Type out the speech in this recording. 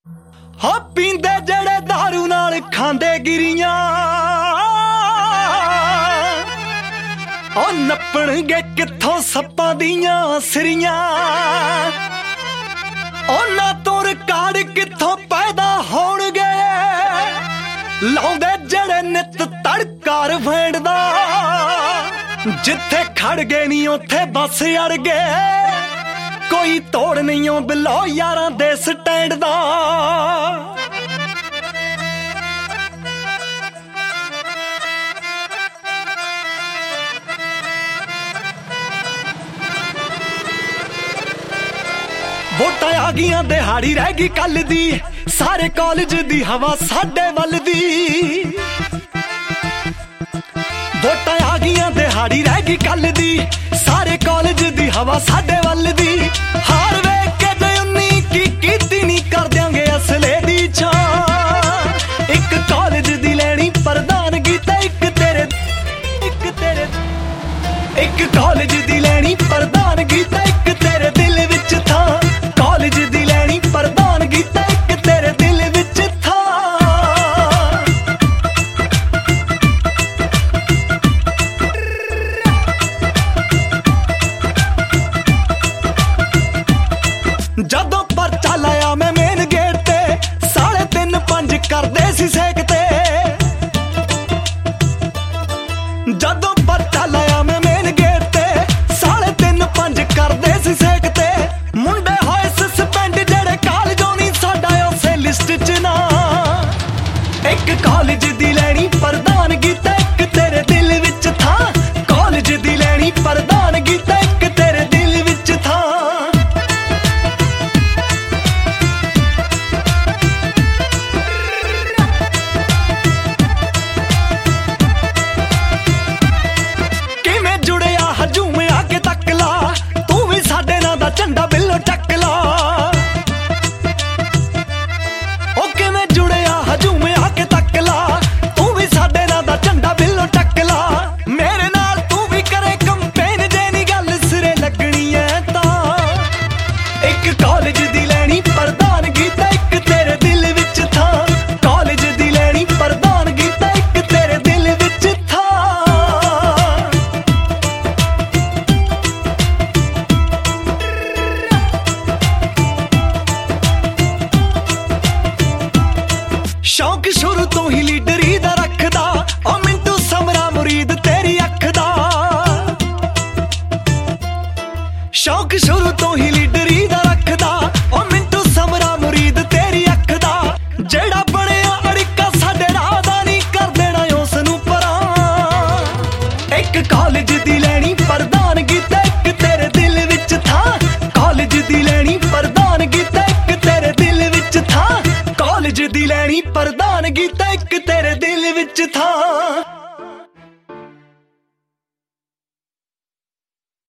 ਹਾਂ ਪੀਂਦੇ ਜਿਹੜੇ दारू ਨਾਲ ਖਾਂਦੇ ਗਿਰੀਆਂ ਉਹ ਨੱਪਣਗੇ ਕਿੱਥੋਂ ਸੱਪਾਂ ਦੀਆਂ ਸਿਰੀਆਂ। ਉਹਨਾਂ ਤੋਂ ਰਿਕਾਰਡ ਕਿੱਥੋਂ ਪੈਦਾ ਹੋਣਗੇ ਲਾਉਂਦੇ ਜਿਹੜੇ ਨਿੱਤ ਤੜਕਾਰ ਫੈਂਡ ਦਾ। ਜਿੱਥੇ ਖੜ ਗਏ ਨਹੀਂ ਉੱਥੇ ਬੱਸ ਅੜ ਗਏ ਕੋਈ ਤੋੜ ਨਹੀਂ ਓ ਬਿਲੋ ਯਾਰਾਂ ਦੇ ਸਟੈਂਡ ਦਾ। ਵੋਟਾਂ ਆ ਗਈਆਂ ਦਿਹਾੜੀ ਰਹਿ ਗਈ ਕੱਲ ਦੀ ਸਾਰੇ ਕਾਲਜ ਦੀ ਹਵਾ ਸਾਡੇ ਵੱਲ ਦੀ। ਵੋਟਾਂ ਆ ਗਈਆਂ ਦਿਹਾੜੀ ਰਹਿ ਗਈ ਕੱਲ ਦੀ ਸਾਰੇ ਕਾਲਜ ਦੀ ਹਵਾ ਸਾਡੇ ਵੱਲ ਦੀ। ਹਾਰ ਵੇਖ ਕੇ ਜੇ 19 ਕੀ ਕੀਤੀ ਨਹੀਂ ਕਰ ਦਿਆਂਗੇ ਅਸਲੇ ਦੀ ਛਾਂ। ਇੱਕ ਕਾਲਜ ਦੀ ਲੈਣੀ ਪ੍ਰਧਾਨਗੀ ਤੇ ਇੱਕ ਕਾਲਜ ਦੀ ਲੈਣੀ ਪ੍ਰਧਾਨਗੀ ਤੇ ਇੱਕ ਤੇਰੇ ਦਿਲ ਵਿੱਚ ਥਾਂ। ਕਾਲਜ ਦੀ ਲੈਣੀ ਪ੍ਰਧਾਨਗੀ ਤੇ ਇੱਕ ਤੇਰੇ ਦਿਲ ਵਿੱਚ ਥਾਂ। ਜਦੋਂ ਪਰਚਾ ਲਾਇਆ ਮੈਂ ਮੇਨ ਗੇਟ ਤੇ 3.5 ਕਰਦੇ ਸੀ ਸੇਕ ਤੇ। ਜਦੋਂ ਪਰਚਾ ਲਾਇਆ ਮੈਂ ਮੇਨ ਗੇਟ ਤੇ 3.5 ਕਰਦੇ ਸੀ ਸੇਕ ਤੇ। ਮੁੰਡੇ ਹੋਏ ਸਸਪੈਂਡ ਜਿਹੜੇ ਕਾਲਜੋਂ ਨਹੀਂ ਸਾਡਾ ਉਸੇ ਲਿਸਟ 'ਚ ਨਾ। ਇੱਕ ਕਾਲਜ ਦੀ ਲੈਣੀ ਪ੍ਰਧਾਨਗੀ ਤੇ ਇੱਕ ਤੇਰੇ ਦਿਲ ਵਿੱਚ ਥਾਂ। ਕਾਲਜ ਦੀ ਲੈਣੀ ਪ੍ਰਧਾਨਗੀ ਤੇ ਇੱਕ ਤੇਰੇ ਦਿਲ ਵਿੱਚ ਥਾਂ। ਕਿਵੇਂ ਜੁੜਿਆ ਹਜੂਮ ਆ ਕੇ ਤੱਕ ਲਾ ਤੂੰ ਵੀ ਸਾਡੇ ਨਾਂ ਦਾ ਝੰਡਾ ਬਿੱਲੋ ਟੱਕ ਲਾ। ਉਹ ਕਿਵੇਂ ਜੁੜਿਆ ਹਜੂਮ ਆ ਕੇ ਤੱਕ ਲਾ ਤੂੰ ਵੀ ਸਾਡੇ ਨਾਂ ਦਾ ਝੰਡਾ ਬਿੱਲੋ ਟੱਕ ਲਾ। ਮੇਰੇ ਨਾਲ ਤੂੰ ਵੀ ਕਰੇ ਕੰਪੇਨ ਜੇ ਨੀ ਗੱਲ ਸਿਰੇ ਲੱਗਣੀ ਐ ਤਾਂ। ਇੱਕ ਕਾਲਜ ਦੀ ਲੈਣੀ ਪ੍ਰਧਾਨਗੀ ਤੇ ਇੱਕ ਤੇਰੇ ਦਿਲ ਵਿੱਚ ਥਾਂ। ਕਾਲਜ ਦੀ ਲੈਣੀ ਪ੍ਰਧਾਨਗੀ ਤੇ ਇੱਕ ਤੇਰੇ ਦਿਲ ਵਿੱਚ ਥਾਂ। ਸ਼ੌਕ ਸ਼ੁਰੂ ਤੋਂ ਹੀ ਲੀਡਰੀ ਦਾ ਰੱਖਦਾ ਉਹ ਮਿੰਟੂ ਸਮਰਾ ਮੁਰੀਦ ਤੇਰੀ ਅੱਖ ਦਾ। ਸ਼ੌਕ ਸ਼ੁਰੂ ਤੋਂ ਹੀ ਲੀਡਰੀ ਦਾ ਰੱਖਦਾ ਉਹ ਮਿੰਟੂ ਸਮਰਾ ਮੁਰੀਦ ਤੇਰੀ ਅੱਖ ਦਾ। ਜਿਹੜਾ ਬਣਿਆ ਅੜਿੱਕਾ ਸਾਡੇ ਰਾਹ ਦਾ ਨਹੀਂ ਕਰ ਦੇਣਾ ਉਸ ਨੂੰ ਪਰਾਂ। ਇੱਕ ਕਾਲਜ ਦੀ ਲੈਣੀ ਪ੍ਰਧਾਨਗੀ ਤੇ ਇੱਕ ਤੇਰੇ ਦਿਲ ਵਿੱਚ ਥਾਂ। ਕਾਲਜ ਦੀ ਲੈਣੀ ਪ੍ਰਧਾਨਗੀ ਤੇ ਇੱਕ ਤੇਰੇ ਦਿਲ ਵਿੱਚ ਥਾਂ। ਕਾਲਜ ਦੀ ਲੈਣੀ ਪ੍ਰਧਾਨਗੀ ਤੇ ਇੱਕ ਤੇਰੇ ਦਿਲ ਵਿੱਚ ਥਾਂ।